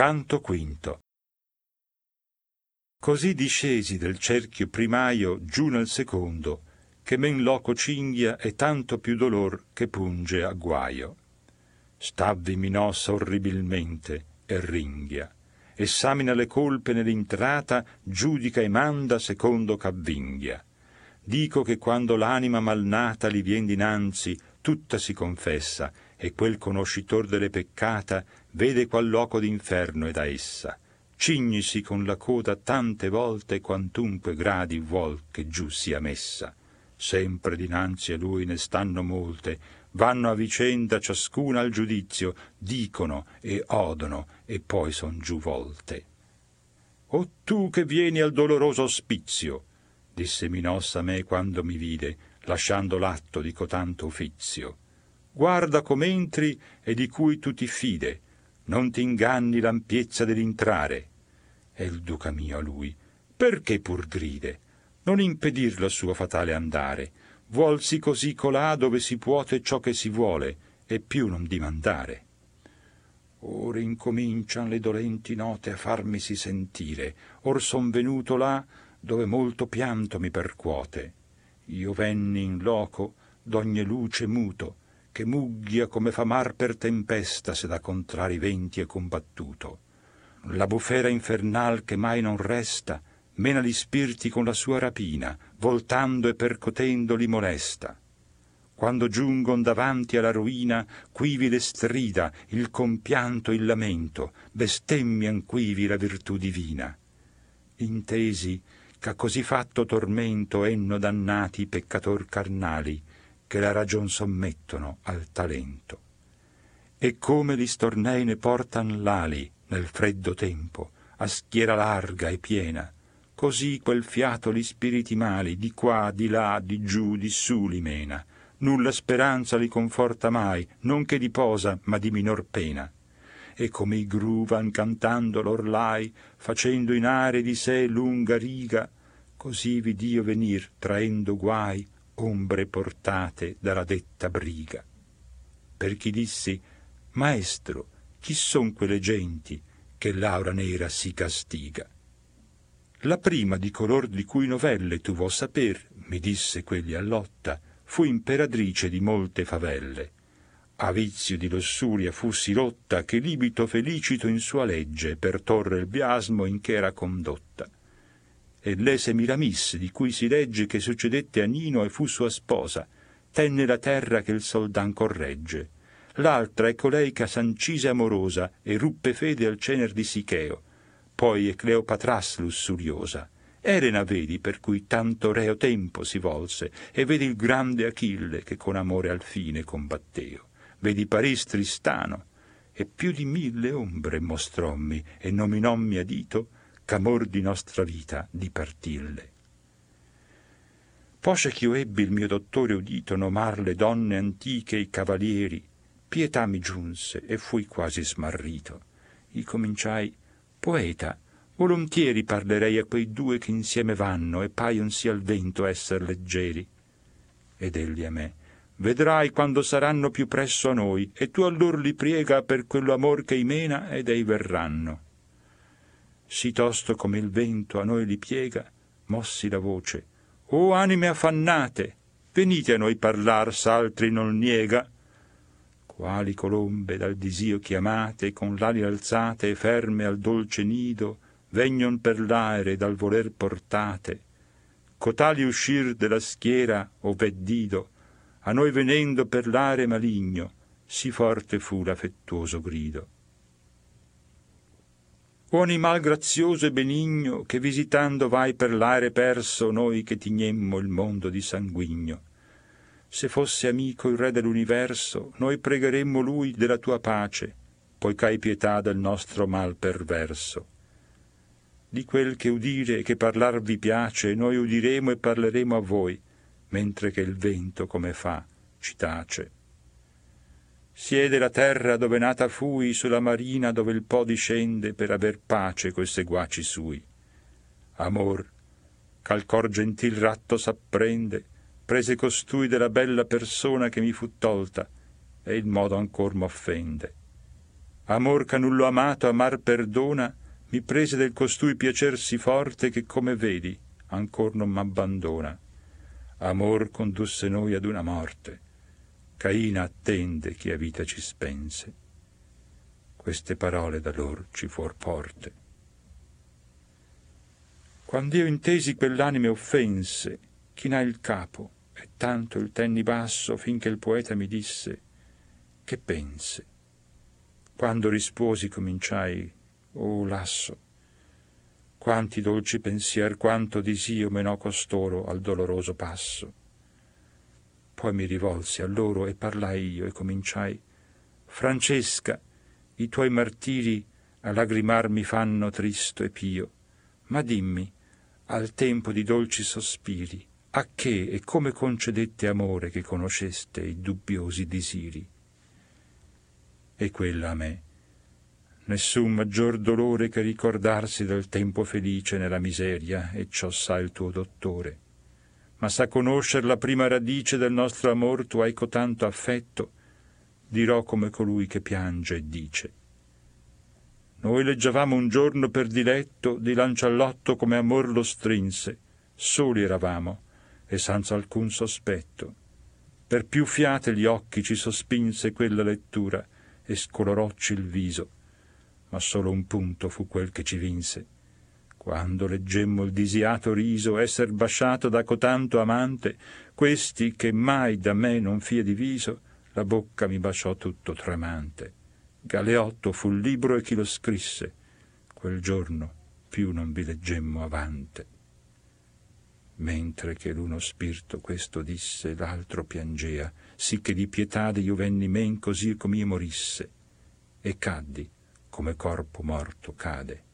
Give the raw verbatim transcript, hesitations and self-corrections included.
Canto quinto. Così discesi del cerchio primaio giù nel secondo, che men loco cinghia e tanto più dolor che punge a guaio. Stavvi Minossa orribilmente e ringhia, essamina le colpe nell'intrata, giudica e manda secondo ch'avvinghia. Dico che quando l'anima malnata li vien dinanzi, tutta si confessa, e quel conoscitor delle peccata vede qual loco d'inferno è da essa. Cignisi con la coda tante volte quantunque gradi vuol che giù sia messa. Sempre dinanzi a lui ne stanno molte, vanno a vicenda ciascuna al giudizio, dicono e odono e poi son giù volte. O tu che vieni al doloroso ospizio, disse Minossa a me quando mi vide, lasciando l'atto di cotanto ufizio. Guarda com'entri e di cui tu ti fide, non t'inganni l'ampiezza dell'intrare. E il duca mio a lui, perché pur gride? Non impedir la sua fatale andare, vuolsi così colà dove si puote ciò che si vuole, e più non dimandare. Or incomincian le dolenti note a farmisi sentire, or son venuto là dove molto pianto mi percuote. Io venni in loco d'ogne luce muto, che mugghia come fa mar per tempesta se da contrari venti è combattuto. La bufera infernal che mai non resta, mena gli spiriti con la sua rapina, voltando e percotendo li molesta. Quando giungon davanti alla ruina, quivi le strida, il compianto, il lamento, bestemmian quivi la virtù divina. Intesi ch'a così fatto tormento enno dannati i peccator carnali, che la ragion sommettono al talento. E come li stornei ne portan l'ali nel freddo tempo, a schiera larga e piena, così quel fiato li spiriti mali di qua, di là, di giù, di su li mena. Nulla speranza li conforta mai, non che di posa, ma di minor pena. E come i gru van cantando l'orlai, facendo in are di sé lunga riga, così vidio venir traendo guai, ombre portate dalla detta briga. Per chi dissi, maestro, chi son quelle genti che l'aura nera si castiga? La prima di color di cui novelle tu vuoi saper, mi disse quegli allotta, fu imperatrice di molte favelle. A vizio di lussuria fussi rotta, che libito felicito in sua legge per torre il biasmo in che era condotta. E lei Semiramis, di cui si legge che succedette a Nino e fu sua sposa, tenne la terra che il soldan corregge. L'altra è colei che s'ancise amorosa e ruppe fede al cener di Sicheo. Poi è Cleopatras lussuriosa. Elena vedi per cui tanto reo tempo si volse, e vedi il grande Achille che con amore al fine combatteo. Vedi Paris Tristano, e più di mille ombre mostrommi e nominommi a dito ch'amor di nostra vita dipartille. Poscia ch'io ebbi il mio dottore udito nomar le donne antiche e i cavalieri, pietà mi giunse e fui quasi smarrito. I cominciai, poeta, volontieri parlerei a quei due che insieme vanno e paionsi al vento esser leggeri. Ed egli a me, vedrai quando saranno più presso a noi, e tu allor li priega per quello amor che imena ed ei verranno. Sì tosto come il vento a noi li piega, mossi la voce, o anime affannate, venite a noi parlar s'altri non niega. Quali colombe dal disio chiamate, con l'ali alzate e ferme al dolce nido, vegnon per l'aere dal voler portate. Cotali uscir della schiera, o veddido, a noi venendo per l'are maligno, sì forte fu l'affettuoso grido. O animal grazioso e benigno, che visitando vai per l'aere perso noi che tignemmo il mondo di sanguigno. Se fosse amico il re dell'universo, noi pregheremmo lui della tua pace, poiché hai pietà del nostro mal perverso. Di quel che udire e che parlar vi piace, noi udiremo e parleremo a voi, mentre che il vento, come fa, ci tace. Siede la terra dove nata fui, sulla marina dove il Po discende per aver pace coi seguaci sui. Amor, ch'al cor gentil ratto s'apprende, prese costui della bella persona che mi fu tolta, e il modo ancor m'offende. Amor ch'a nullo amato amar perdona, mi prese del costui piacer sì forte che, come vedi, ancor non m'abbandona. Amor condusse noi ad una morte, Caina attende chi a vita ci spense. Queste parole da lor ci fuor porte. Quand'io intesi quell'anime offense, chinai il capo e tanto il tenni basso finché il poeta mi disse: che pense? Quando risposi cominciai: oh lasso, quanti dolci pensier, quanto disio menò costoro al doloroso passo. Poi mi rivolsi a loro e parlai io e cominciai: Francesca, i tuoi martiri a lagrimar mi fanno tristo e pio, ma dimmi, al tempo di dolci sospiri, a che e come concedette amore che conosceste i dubbiosi disiri? E quella a me: nessun maggior dolore che ricordarsi del tempo felice nella miseria, e ciò sa il tuo dottore. Ma sa conoscer la prima radice del nostro amor tu hai cotanto affetto, dirò come colui che piange e dice: noi leggiavamo un giorno per diletto di Lanciallotto come amor lo strinse, soli eravamo e senza alcun sospetto. Per più fiate gli occhi ci sospinse quella lettura e scolorocci il viso, ma solo un punto fu quel che ci vinse. Quando leggemmo il disiato riso esser basciato da cotanto amante, questi che mai da me non fia diviso, la bocca mi basciò tutto tremante. Galeotto fu il libro e chi lo scrisse, quel giorno più non vi leggemmo avante. Mentre che l'uno spirito questo disse, l'altro piangea, sì che di pietade io venni men così com'io morisse, e caddi come corpo morto cade.